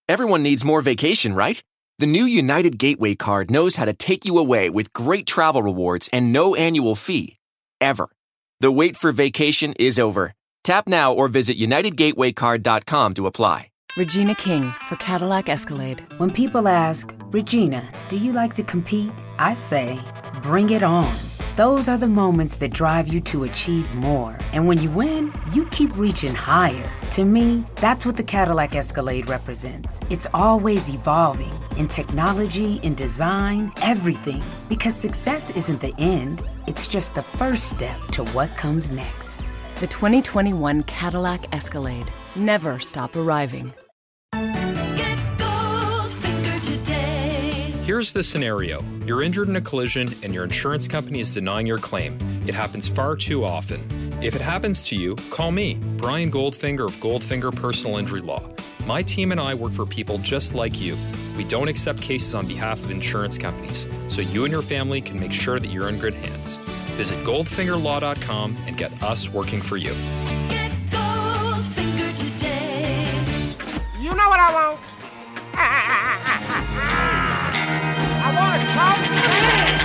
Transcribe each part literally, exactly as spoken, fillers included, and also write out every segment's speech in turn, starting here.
Everyone needs more vacation, right? The new United Gateway card knows how to take you away with great travel rewards and no annual fee. Ever. The wait for vacation is over. Tap now or visit united gateway card dot com to apply. Regina King for Cadillac Escalade. When people ask, Regina, do you like to compete? I say, bring it on. Those are the moments that drive you to achieve more. And when you win, you keep reaching higher. To me, that's what the Cadillac Escalade represents. It's always evolving in technology, in design, everything. Because success isn't the end, it's just the first step to what comes next. The twenty twenty-one Cadillac Escalade. Never stop arriving. Get Goldfinger today. Here's the scenario. You're injured in a collision and your insurance company is denying your claim. It happens far too often. If it happens to you, call me, Brian Goldfinger of Goldfinger Personal Injury Law. My team and I work for people just like you. We don't accept cases on behalf of insurance companies, so you and your family can make sure that you're in good hands. Visit goldfinger law dot com and get us working for you. Get Goldfinger today. You know what I want? I want to talk sand.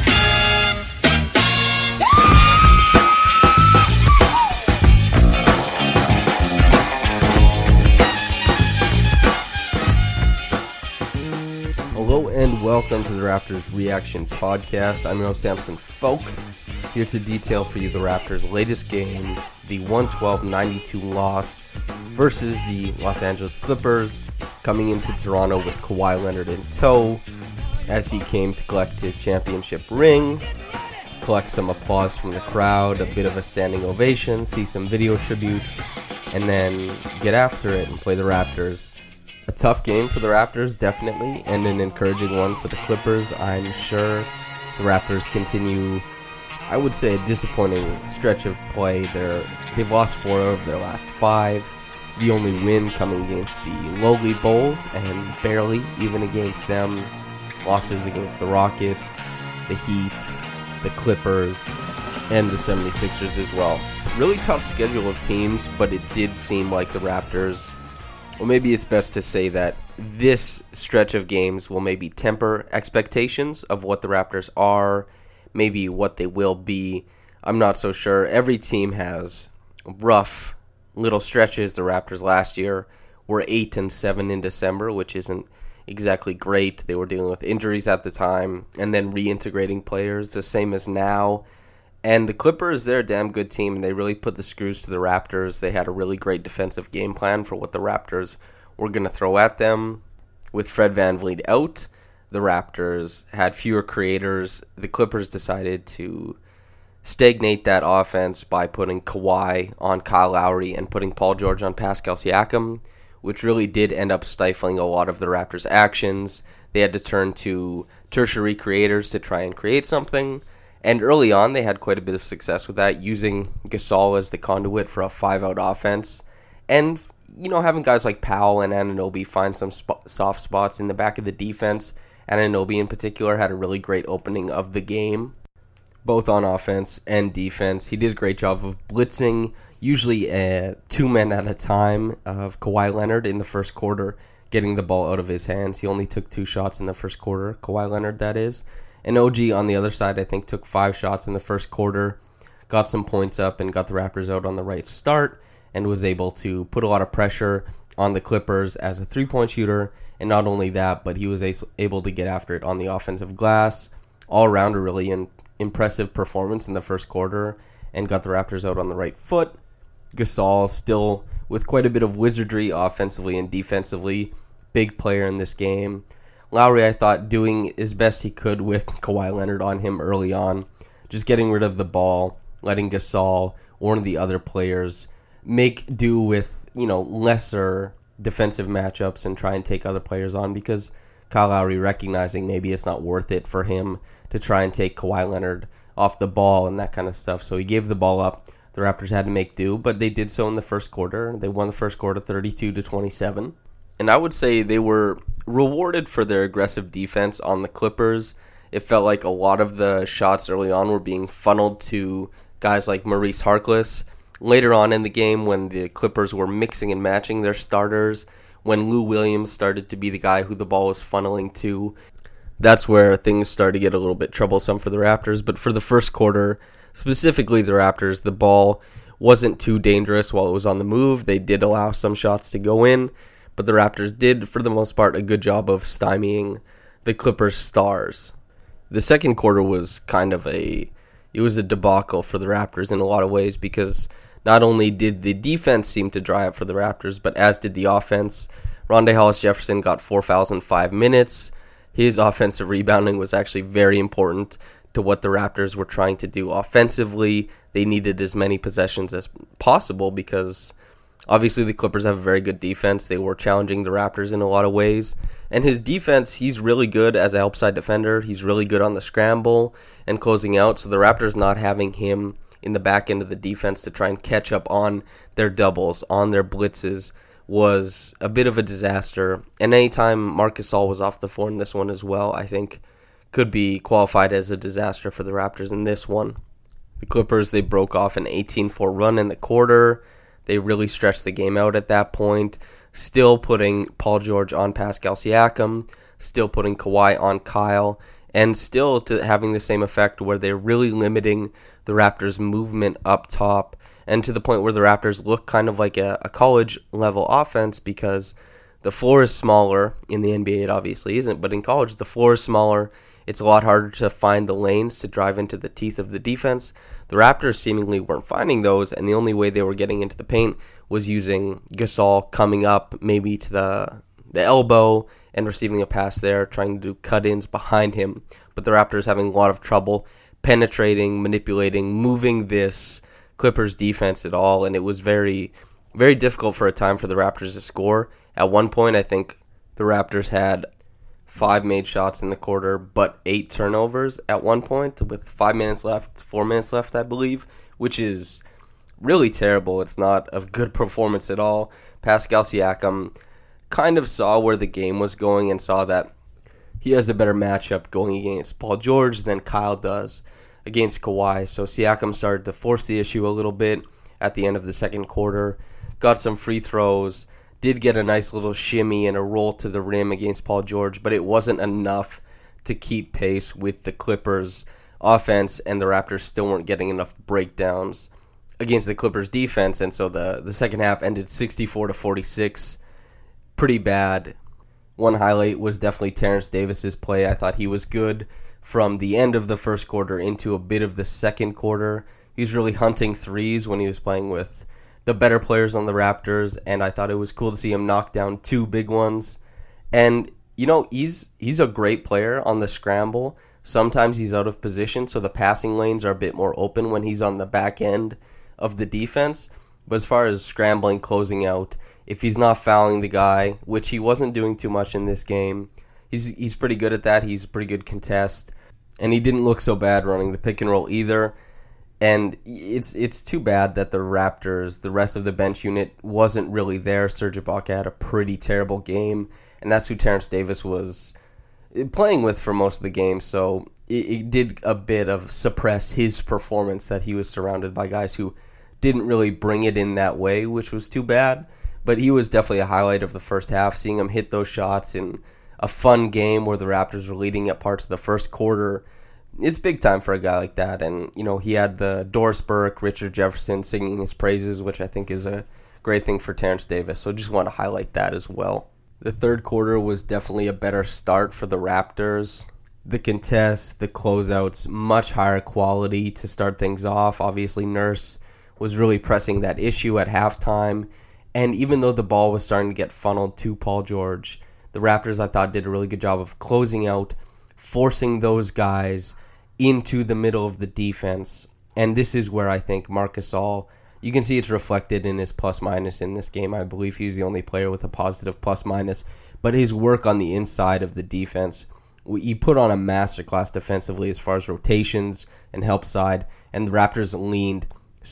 Hello and welcome to the Raptors Reaction Podcast. I'm your host, Samson Folk, here to detail for you the Raptors' latest game, the one twelve ninety-two loss versus the Los Angeles Clippers, coming into Toronto with Kawhi Leonard in tow as he came to collect his championship ring, collect some applause from the crowd, a bit of a standing ovation, see some video tributes, and then get after it and play the Raptors. A tough game for the Raptors, definitely, and an encouraging one for the Clippers. I'm sure the Raptors continue, I would say, a disappointing stretch of play. They're, they've lost four of their last five. The only win coming against the lowly Bulls, and barely even against them. Losses against the Rockets, the Heat, the Clippers, and the seventy-sixers as well. Really tough schedule of teams, but it did seem like the Raptors... Well, maybe it's best to say that this stretch of games will maybe temper expectations of what the Raptors are, maybe what they will be. I'm not so sure. Every team has rough little stretches. The Raptors last year were eight and seven in December, which isn't exactly great. They were dealing with injuries at the time and then reintegrating players, the same as now. And the Clippers, they're a damn good team, and they really put the screws to the Raptors. They had a really great defensive game plan for what the Raptors were going to throw at them. With Fred VanVleet out, the Raptors had fewer creators. The Clippers decided to stagnate that offense by putting Kawhi on Kyle Lowry and putting Paul George on Pascal Siakam, which really did end up stifling a lot of the Raptors' actions. They had to turn to tertiary creators to try and create something. And early on, they had quite a bit of success with that, using Gasol as the conduit for a five-out offense. And, you know, having guys like Powell and Anunoby find some sp- soft spots in the back of the defense. Anunoby in particular had a really great opening of the game, both on offense and defense. He did a great job of blitzing, usually uh, two men at a time, of Kawhi Leonard in the first quarter, getting the ball out of his hands. He only took two shots in the first quarter, Kawhi Leonard, that is. And O G on the other side, I think, took five shots in the first quarter, got some points up, and got the Raptors out on the right start, and was able to put a lot of pressure on the Clippers as a three-point shooter. And not only that, but he was able to get after it on the offensive glass. All around a really in, impressive performance in the first quarter, and got the Raptors out on the right foot. Gasol still with quite a bit of wizardry offensively and defensively. Big player in this game. Lowry, I thought, doing his best he could with Kawhi Leonard on him early on. Just getting rid of the ball, letting Gasol, one of the other players, make do with, you know, lesser defensive matchups and try and take other players on, because Kyle Lowry recognizing maybe it's not worth it for him to try and take Kawhi Leonard off the ball and that kind of stuff. So he gave the ball up. The Raptors had to make do, but they did so in the first quarter. They won the first quarter thirty-two to twenty-seven. And I would say they were rewarded for their aggressive defense on the Clippers. It felt like a lot of the shots early on were being funneled to guys like Maurice Harkless. Later on in the game, when the Clippers were mixing and matching their starters, when Lou Williams started to be the guy who the ball was funneling to. That's where things started to get a little bit troublesome for the Raptors. But for the first quarter, specifically the Raptors, the ball wasn't too dangerous while it was on the move. They did allow some shots to go in, but the Raptors did, for the most part, a good job of stymieing the Clippers' stars. The second quarter was kind of a, it was a debacle for the Raptors in a lot of ways, because not only did the defense seem to dry up for the Raptors, but as did the offense. Rondae Hollis-Jefferson got four fouls in five minutes. His offensive rebounding was actually very important to what the Raptors were trying to do offensively. They needed as many possessions as possible because obviously the Clippers have a very good defense. They were challenging the Raptors in a lot of ways. And his defense, he's really good as a help side defender. He's really good on the scramble and closing out. So the Raptors not having him in the back end of the defense to try and catch up on their doubles, on their blitzes, was a bit of a disaster. And anytime Marc Gasol was off the floor in this one as well, I think could be qualified as a disaster for the Raptors in this one. The Clippers, they broke off an eighteen four run in the quarter. They really stretched the game out at that point, still putting Paul George on Pascal Siakam, still putting Kawhi on Kyle, and still to having the same effect where they're really limiting the Raptors' movement up top, and to the point where the Raptors look kind of like a, a college-level offense because the floor is smaller. In the N B A, it obviously isn't, but in college, the floor is smaller. It's a lot harder to find the lanes to drive into the teeth of the defense. The Raptors seemingly weren't finding those, and the only way they were getting into the paint was using Gasol coming up maybe to the the elbow and receiving a pass there, trying to do cut-ins behind him. But the Raptors having a lot of trouble penetrating, manipulating, moving this Clippers defense at all, and it was very, very difficult for a time for the Raptors to score. At one point, I think the Raptors had five made shots in the quarter, but eight turnovers at one point with five minutes left, four minutes left, I believe, which is really terrible. It's not a good performance at all. Pascal Siakam kind of saw where the game was going and saw that he has a better matchup going against Paul George than Kyle does against Kawhi. So Siakam started to force the issue a little bit at the end of the second quarter, got some free throws, did get a nice little shimmy and a roll to the rim against Paul George, but it wasn't enough to keep pace with the Clippers' offense, and the Raptors still weren't getting enough breakdowns against the Clippers' defense, and so the, the second half ended sixty-four to forty-six. Pretty bad. One highlight was definitely Terrence Davis's play. I thought he was good from the end of the first quarter into a bit of the second quarter. He was really hunting threes when he was playing with the better players on the Raptors, and I thought it was cool to see him knock down two big ones. And, you know, he's he's a great player on the scramble. Sometimes he's out of position, so the passing lanes are a bit more open when he's on the back end of the defense. But as far as scrambling, closing out, if he's not fouling the guy, which he wasn't doing too much in this game, he's he's pretty good at that. He's a pretty good contest, and he didn't look so bad running the pick and roll either. And it's it's too bad that the Raptors, the rest of the bench unit, wasn't really there. Serge Ibaka had a pretty terrible game, and that's who Terrence Davis was playing with for most of the game. So it, it did a bit of suppress his performance that he was surrounded by guys who didn't really bring it in that way, which was too bad. But he was definitely a highlight of the first half, seeing him hit those shots in a fun game where the Raptors were leading at parts of the first quarter. It's big time for a guy like that. And, you know, he had the Doris Burke, Richard Jefferson singing his praises, which I think is a great thing for Terrence Davis. So just want to highlight that as well. The third quarter was definitely a better start for the Raptors. The contests, the closeouts, much higher quality to start things off. Obviously, Nurse was really pressing that issue at halftime. And even though the ball was starting to get funneled to Paul George, the Raptors, I thought, did a really good job of closing out, forcing those guys into the middle of the defense. And this is where I think Marc Gasol, you can see it's reflected in his plus-minus in this game. I believe he's the only player with a positive plus-minus. But his work on the inside of the defense, he put on a masterclass defensively as far as rotations and help side. And the Raptors leaned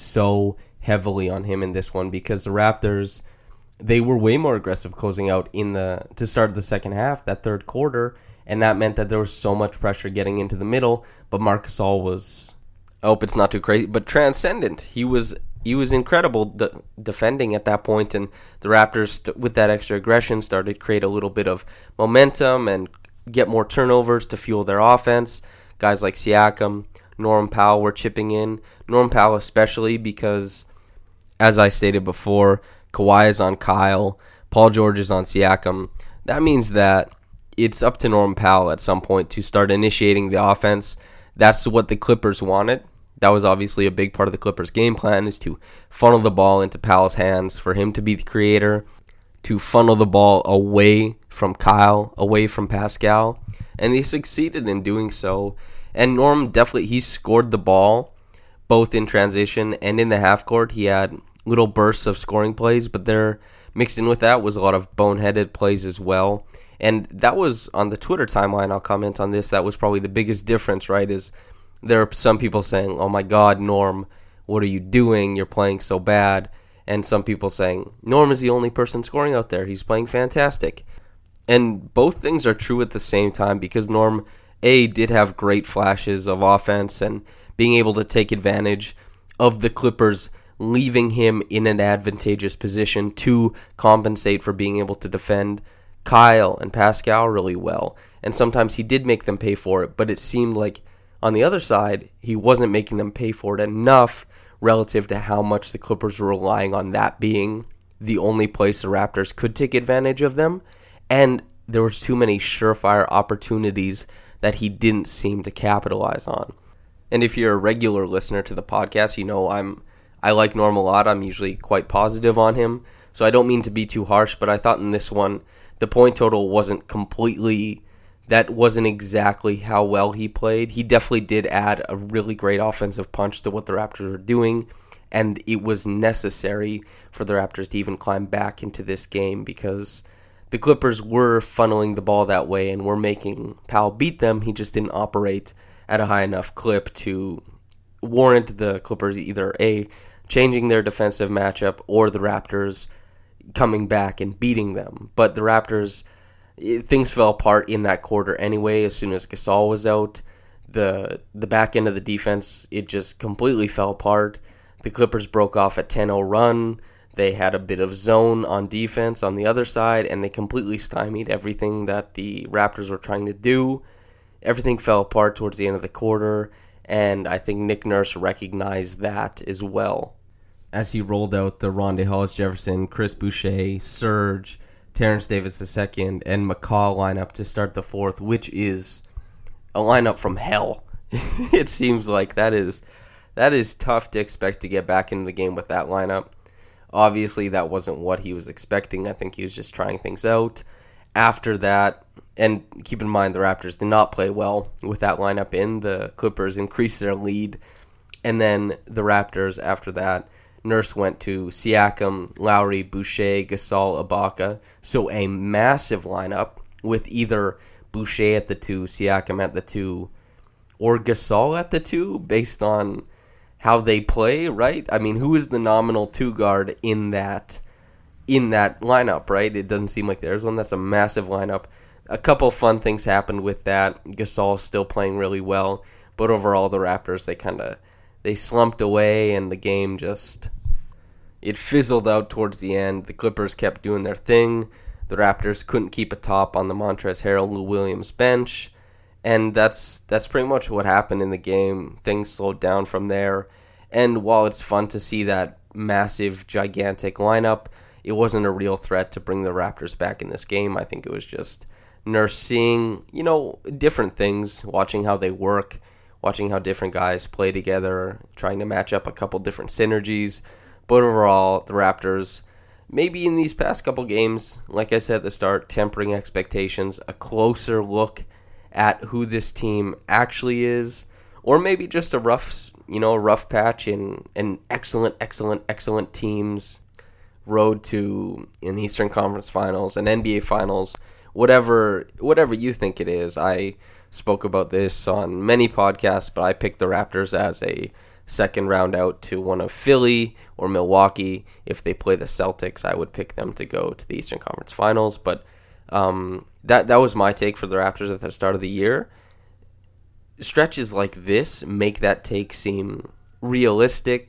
so heavily on him in this one because the Raptors, they were way more aggressive closing out in the to start the second half, that third quarter, and that meant that there was so much pressure getting into the middle. But Marc Gasol was, I hope it's not too crazy, but transcendent. He was he was incredible de- defending at that point, and the Raptors, with that extra aggression, started to create a little bit of momentum and get more turnovers to fuel their offense. Guys like Siakam, Norm Powell were chipping in. Norm Powell especially because, as I stated before, Kawhi is on Kyle, Paul George is on Siakam. That means that it's up to Norm Powell at some point to start initiating the offense. That's what the Clippers wanted. That was obviously a big part of the Clippers' game plan, is to funnel the ball into Powell's hands, for him to be the creator, to funnel the ball away from Kyle, away from Pascal. And they succeeded in doing so. And Norm definitely, he scored the ball both in transition and in the half court. He had little bursts of scoring plays, but there, mixed in with that, was a lot of boneheaded plays as well. And that was on the Twitter timeline. I'll comment on this. That was probably the biggest difference, right? Is there are some people saying, oh my God, Norm, what are you doing? You're playing so bad. And some people saying, Norm is the only person scoring out there. He's playing fantastic. And both things are true at the same time, because Norm, A, did have great flashes of offense and being able to take advantage of the Clippers leaving him in an advantageous position to compensate for being able to defend Kyle and Pascal really well. And sometimes he did make them pay for it, but it seemed like on the other side, he wasn't making them pay for it enough relative to how much the Clippers were relying on that being the only place the Raptors could take advantage of them. And there was too many surefire opportunities that he didn't seem to capitalize on. And if you're a regular listener to the podcast, you know I'm I like Norm a lot. I'm usually quite positive on him, so I don't mean to be too harsh, but I thought in this one, the point total wasn't completely, that wasn't exactly how well he played. He definitely did add a really great offensive punch to what the Raptors were doing, and it was necessary for the Raptors to even climb back into this game, because the Clippers were funneling the ball that way and were making Powell beat them. He just didn't operate at a high enough clip to warrant the Clippers either A, changing their defensive matchup, or the Raptors coming back and beating them. But the Raptors, it, things fell apart in that quarter anyway. As soon as Gasol was out, the the back end of the defense, it just completely fell apart. The Clippers broke off a ten oh run. They had a bit of zone on defense on the other side, and they completely stymied everything that the Raptors were trying to do. Everything fell apart towards the end of the quarter, and I think Nick Nurse recognized that as well, as he rolled out the Rondae Hollis-Jefferson, Chris Boucher, Serge, Terrence Davis the second, and McCaw lineup to start the fourth, which is a lineup from hell. It seems like that is that is tough to expect to get back into the game with that lineup. Obviously, that wasn't what he was expecting. I think he was just trying things out. After that, and keep in mind, the Raptors did not play well with that lineup in. The Clippers increased their lead. And then the Raptors, after that, Nurse went to Siakam, Lowry, Boucher, Gasol, Ibaka. So a massive lineup with either Boucher at the two, Siakam at the two, or Gasol at the two, based on how they play, right? I mean, who is the nominal two guard in that in that lineup, right? It doesn't seem like there's one. That's a massive lineup. A couple fun things happened with that. Gasol still playing really well, but overall the Raptors, they kind of they slumped away, and the game just, it fizzled out towards the end. The Clippers kept doing their thing. The Raptors couldn't keep a top on the Montrezl Harrell, Lou Williams bench. And that's that's pretty much what happened in the game. Things slowed down from there. And while it's fun to see that massive, gigantic lineup, it wasn't a real threat to bring the Raptors back in this game. I think it was just Nurse seeing, you know, different things, watching how they work, watching how different guys play together, trying to match up a couple different synergies. But overall, the Raptors, maybe in these past couple games, like I said at the start, tempering expectations, a closer look at who this team actually is, or maybe just a rough, you know, a rough patch in an excellent, excellent, excellent team's road to an Eastern Conference Finals, an N B A Finals, whatever, whatever you think it is. I spoke about this on many podcasts, but I picked the Raptors as a second round out to one of Philly or Milwaukee. If they play the Celtics, I would pick them to go to the Eastern Conference Finals, but Um, that that was my take for the Raptors at the start of the year. Stretches like this make that take seem realistic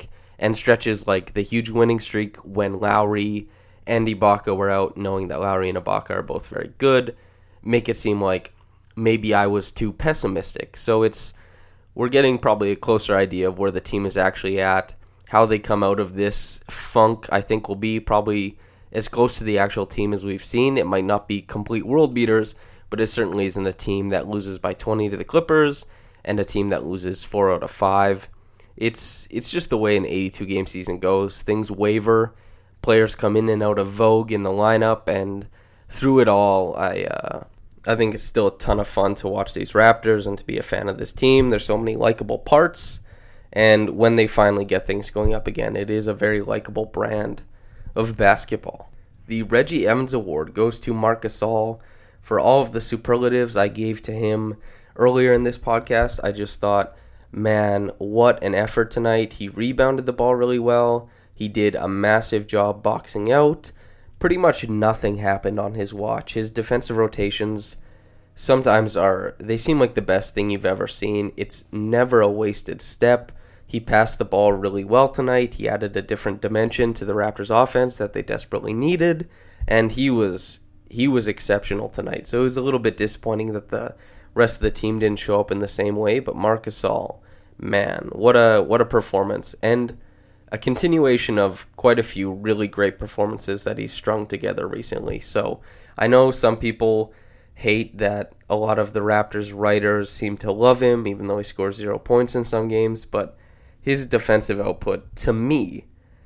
and stretches like the huge winning streak when Lowry and Ibaka were out, knowing that Lowry and Ibaka are both very good, make it seem like maybe I was too pessimistic. So it's we're getting probably a closer idea of where the team is actually at. How they come out of this funk, I think, will be probably as close to the actual team as we've seen. It might not be complete world beaters, but it certainly isn't a team that loses by twenty to the Clippers and a team that loses four out of five. It's it's just the way an eighty-two game season goes. Things waver. Players come in and out of vogue in the lineup, and through it all, I uh, I think it's still a ton of fun to watch these Raptors and to be a fan of this team. There's so many likable parts, and when they finally get things going up again, it is a very likable brand of basketball. The Reggie Evans Award goes to Marc Gasol for all of the superlatives I gave to him earlier in this podcast. I just thought, man, what an effort tonight. He rebounded the ball really well. He did a massive job boxing out. Pretty much nothing happened on his watch. His defensive rotations sometimes are, they seem like the best thing you've ever seen. It's never a wasted step. He passed the ball really well tonight. He added a different dimension to the Raptors offense that they desperately needed, and he was he was exceptional tonight. So it was a little bit disappointing that the rest of the team didn't show up in the same way, but Marc Gasol, man, what a what a performance, and a continuation of quite a few really great performances that he's strung together recently. So I know some people hate that a lot of the Raptors writers seem to love him, even though he scores zero points in some games, but his defensive output, to me,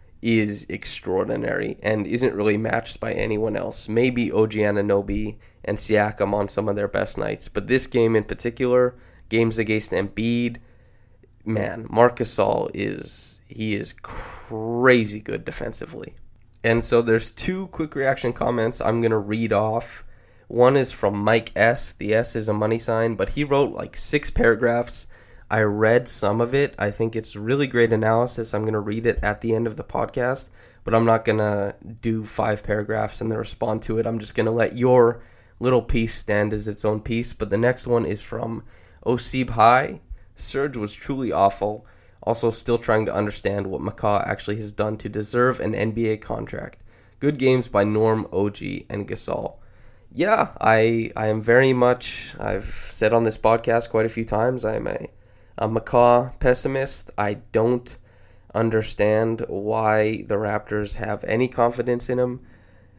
is extraordinary and isn't really matched by anyone else. Maybe O G Anunoby and Siakam on some of their best nights, but this game in particular, games against Embiid, man, Marc Gasol is he is crazy good defensively. And so there's two quick reaction comments I'm going to read off. One is from Mike S. The S is a money sign, but he wrote like six paragraphs. I read some of it. I think it's really great analysis. I'm going to read it at the end of the podcast, but I'm not going to do five paragraphs and then respond to it. I'm just going to let your little piece stand as its own piece. But the next one is from Osib High. Serge was truly awful. Also still trying to understand what McCaw actually has done to deserve an N B A contract. Good games by Norm, O G, and Gasol. Yeah, I I am very much, I've said on this podcast quite a few times, I am a, a McCaw pessimist. I don't understand why the Raptors have any confidence in him.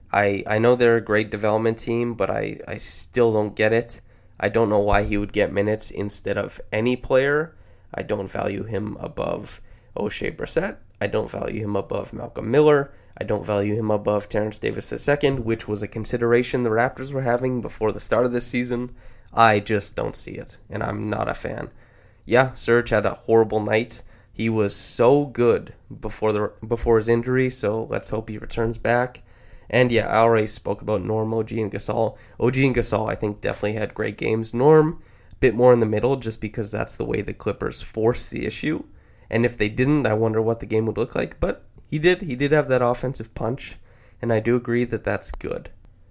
I I know they're a great development team, but I, I still don't get it. I don't know why he would get minutes instead of any player. I don't value him above O'Shea Brissett. I don't value him above Malcolm Miller. I don't value him above Terrence Davis the second, which was a consideration the Raptors were having before the start of this season. I just don't see it, and I'm not a fan. Yeah, Serge had a horrible night. He was so good before the before his injury, so let's hope he returns back. And yeah, I already spoke about Norm, O G, and Gasol. O G and Gasol, I think, definitely had great games. Norm, a bit more in the middle, just because that's the way the Clippers forced the issue. And if they didn't, I wonder what the game would look like. But he did. He did have that offensive punch, and I do agree that that's good.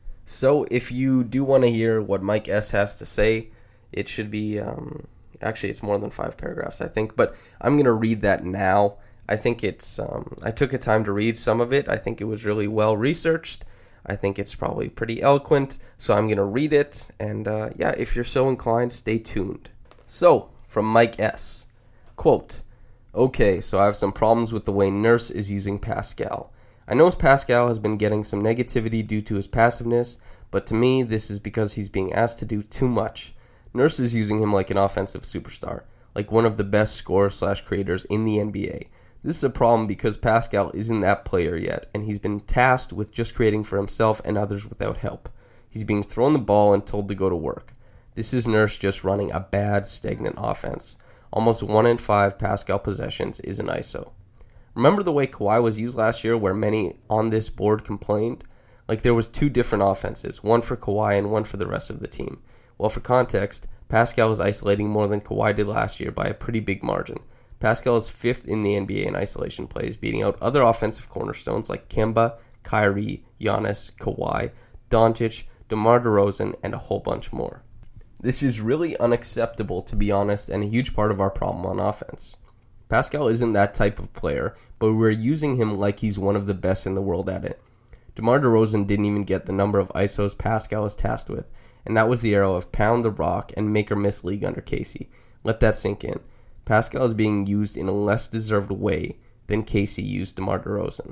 So if you do want to hear what Mike S. has to say, it should be, um, actually, it's more than five paragraphs, I think. But I'm going to read that now. I think it's, um, I took a time to read some of it. I think it was really well researched. I think it's probably pretty eloquent. So I'm going to read it. And uh, yeah, if you're so inclined, stay tuned. So, from Mike S. Quote, okay, so I have some problems with the way Nurse is using Pascal. I know Pascal has been getting some negativity due to his passiveness, but to me, this is because he's being asked to do too much. Nurse is using him like an offensive superstar, like one of the best scorers slash creators in the N B A. This is a problem because Pascal isn't that player yet, and he's been tasked with just creating for himself and others without help. He's being thrown the ball and told to go to work. This is Nurse just running a bad, stagnant offense. Almost one in five Pascal possessions is an I S O. Remember the way Kawhi was used last year where many on this board complained? Like there was two different offenses, one for Kawhi and one for the rest of the team. Well, for context, Pascal was isolating more than Kawhi did last year by a pretty big margin. Pascal is fifth in the N B A in isolation plays, beating out other offensive cornerstones like Kemba, Kyrie, Giannis, Kawhi, Doncic, DeMar DeRozan, and a whole bunch more. This is really unacceptable, to be honest, and a huge part of our problem on offense. Pascal isn't that type of player, but we're using him like he's one of the best in the world at it. DeMar DeRozan didn't even get the number of I S Os Pascal is tasked with, and that was the era of pound the rock and make or miss league under Casey. Let that sink in. Pascal is being used in a less deserved way than Casey used DeMar DeRozan.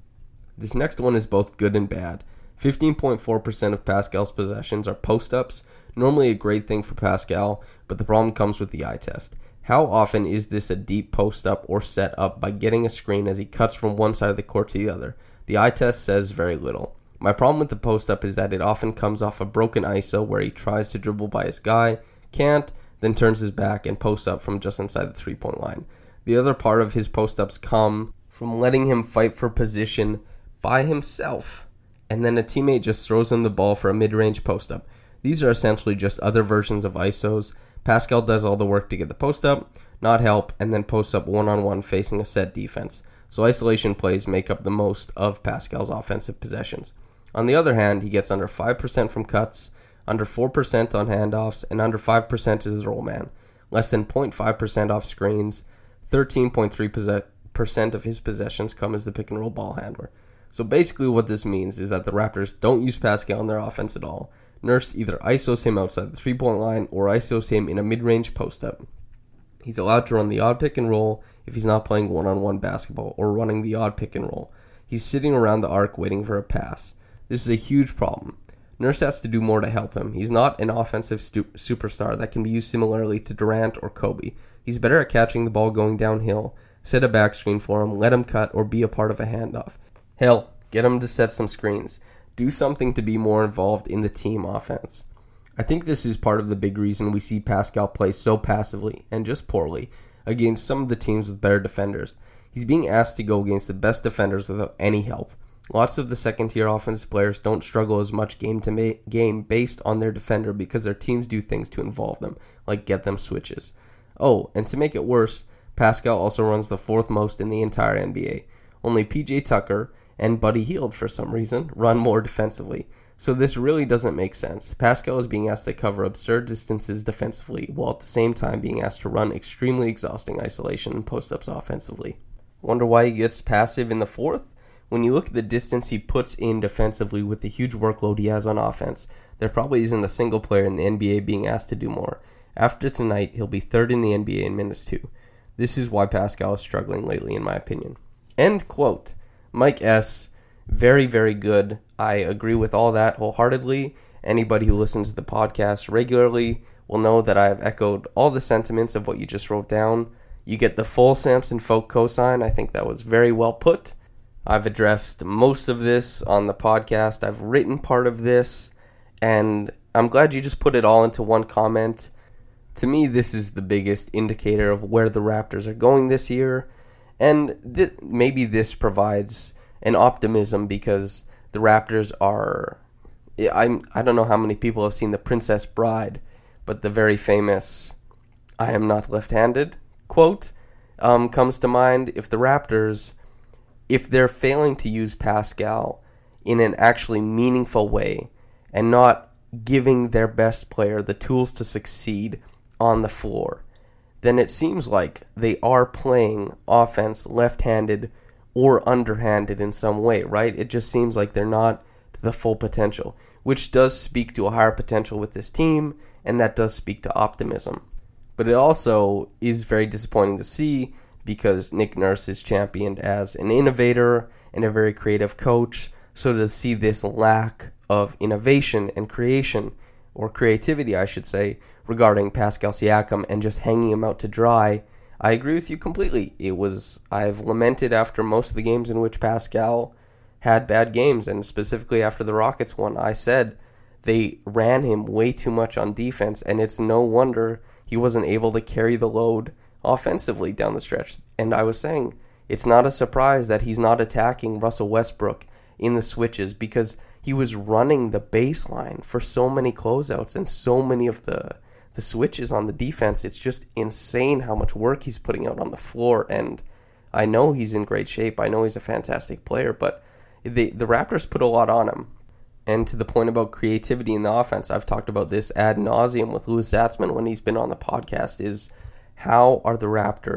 This next one is both good and bad. fifteen point four percent of Pascal's possessions are post-ups, normally a great thing for Pascal, but the problem comes with the eye test. How often is this a deep post-up or set up by getting a screen as he cuts from one side of the court to the other? The eye test says very little. My problem with the post-up is that it often comes off a broken I S O where he tries to dribble by his guy, can't, then turns his back and posts up from just inside the three-point line. The other part of his post-ups come from letting him fight for position by himself, and then a teammate just throws him the ball for a mid-range post-up. These are essentially just other versions of I S Os. Pascal does all the work to get the post-up, not help, and then posts up one-on-one facing a set defense. So isolation plays make up the most of Pascal's offensive possessions. On the other hand, he gets under five percent from cuts, under four percent on handoffs, and under five percent as his roll man. Less than zero point five percent off screens, thirteen point three percent of his possessions come as the pick-and-roll ball handler. So basically what this means is that the Raptors don't use Pascal in their offense at all. Nurse either I S Os him outside the three-point line or I S Os him in a mid-range post-up. He's allowed to run the odd pick-and-roll if he's not playing one-on-one basketball or running the odd pick-and-roll. He's sitting around the arc waiting for a pass. This is a huge problem. Nurse has to do more to help him. He's not an offensive stu- superstar that can be used similarly to Durant or Kobe. He's better at catching the ball going downhill, set a back screen for him, let him cut, or be a part of a handoff. Hell, get him to set some screens. Do something to be more involved in the team offense. I think this is part of the big reason we see Pascal play so passively, and just poorly, against some of the teams with better defenders. He's being asked to go against the best defenders without any help. Lots of the second-tier offensive players don't struggle as much game to ma- game based on their defender because their teams do things to involve them, like get them switches. Oh, and to make it worse, Pascal also runs the fourth most in the entire N B A. Only P J Tucker and Buddy Hield, for some reason, run more defensively. So this really doesn't make sense. Pascal is being asked to cover absurd distances defensively, while at the same time being asked to run extremely exhausting isolation and post-ups offensively. Wonder why he gets passive in the fourth? When you look at the distance he puts in defensively with the huge workload he has on offense, there probably isn't a single player in the N B A being asked to do more. After tonight, he'll be third in the N B A in minutes too. This is why Pascal is struggling lately, in my opinion. End quote. Mike S., very, very good. I agree with all that wholeheartedly. Anybody who listens to the podcast regularly will know that I have echoed all the sentiments of what you just wrote down. You get the full Samson Folk cosign. I think that was very well put. I've addressed most of this on the podcast. I've written part of this, and I'm glad you just put it all into one comment. To me, this is the biggest indicator of where the Raptors are going this year, and th- maybe this provides an optimism because the Raptors are... I'm, I don't know how many people have seen The Princess Bride, but the very famous "I am not left-handed" quote um, comes to mind. If the Raptors... If they're failing to use Pascal in an actually meaningful way and not giving their best player the tools to succeed on the floor, then it seems like they are playing offense left-handed or underhanded in some way, right? It just seems like they're not to the full potential, which does speak to a higher potential with this team, and that does speak to optimism. But it also is very disappointing to see because Nick Nurse is championed as an innovator and a very creative coach. So to see this lack of innovation and creation, or creativity I should say, regarding Pascal Siakam and just hanging him out to dry, I agree with you completely. It was, I've lamented after most of the games in which Pascal had bad games, and specifically after the Rockets one, I said they ran him way too much on defense, and it's no wonder he wasn't able to carry the load offensively down the stretch. And I was saying it's not a surprise that he's not attacking Russell Westbrook in the switches because he was running the baseline for so many closeouts and so many of the the switches on the defense. It's just insane how much work he's putting out on the floor, and I know he's in great shape. I know he's a fantastic player, but the the Raptors put a lot on him. And to the point about creativity in the offense, I've talked about this ad nauseum with Louis Zatzman when he's been on the podcast, is how are the Raptors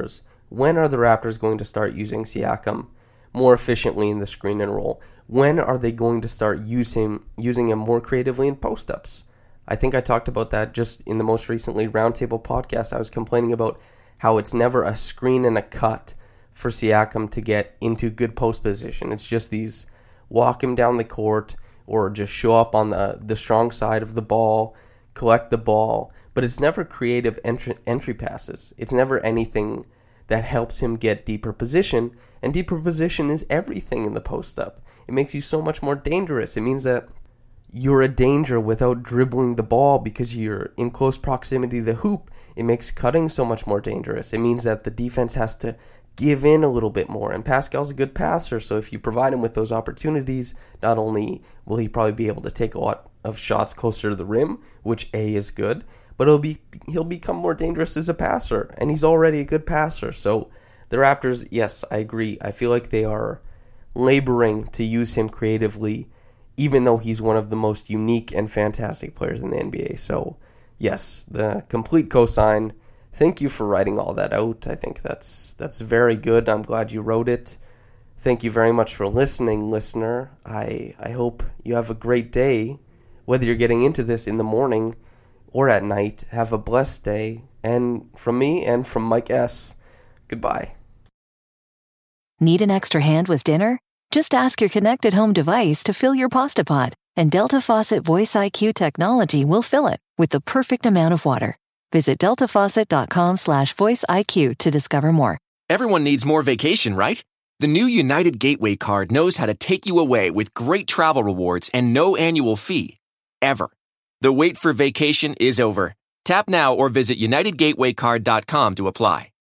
When are the Raptors going to start using Siakam more efficiently in the screen and roll? When are they going to start use him, using him more creatively in post-ups? I think I talked about that just in the most recently Roundtable podcast. I was complaining about how it's never a screen and a cut for Siakam to get into good post position. It's just these walk him down the court or just show up on the, the strong side of the ball, collect the ball. But it's never creative entry, entry passes. It's never anything that helps him get deeper position. And deeper position is everything in the post-up. It makes you so much more dangerous. It means that you're a danger without dribbling the ball because you're in close proximity to the hoop. It makes cutting so much more dangerous. It means that the defense has to give in a little bit more. And Pascal's a good passer, so if you provide him with those opportunities, not only will he probably be able to take a lot of shots closer to the rim, which A is good, but it'll be he'll become more dangerous as a passer, and he's already a good passer. So the Raptors, yes, I agree. I feel like they are laboring to use him creatively, even though he's one of the most unique and fantastic players in the N B A. So, yes, the complete cosign. Thank you for writing all that out. I think that's that's very good. I'm glad you wrote it. Thank you very much for listening, listener. I, I hope you have a great day, whether you're getting into this in the morning or at night. Have a blessed day. And from me and from Mike S., goodbye. Need an extra hand with dinner? Just ask your connected home device to fill your pasta pot, and Delta Faucet Voice I Q technology will fill it with the perfect amount of water. Visit deltafaucet.com slash voice IQ to discover more. Everyone needs more vacation, right? The new United Gateway card knows how to take you away with great travel rewards and no annual fee. Ever. The wait for vacation is over. Tap now or visit united gateway card dot com to apply.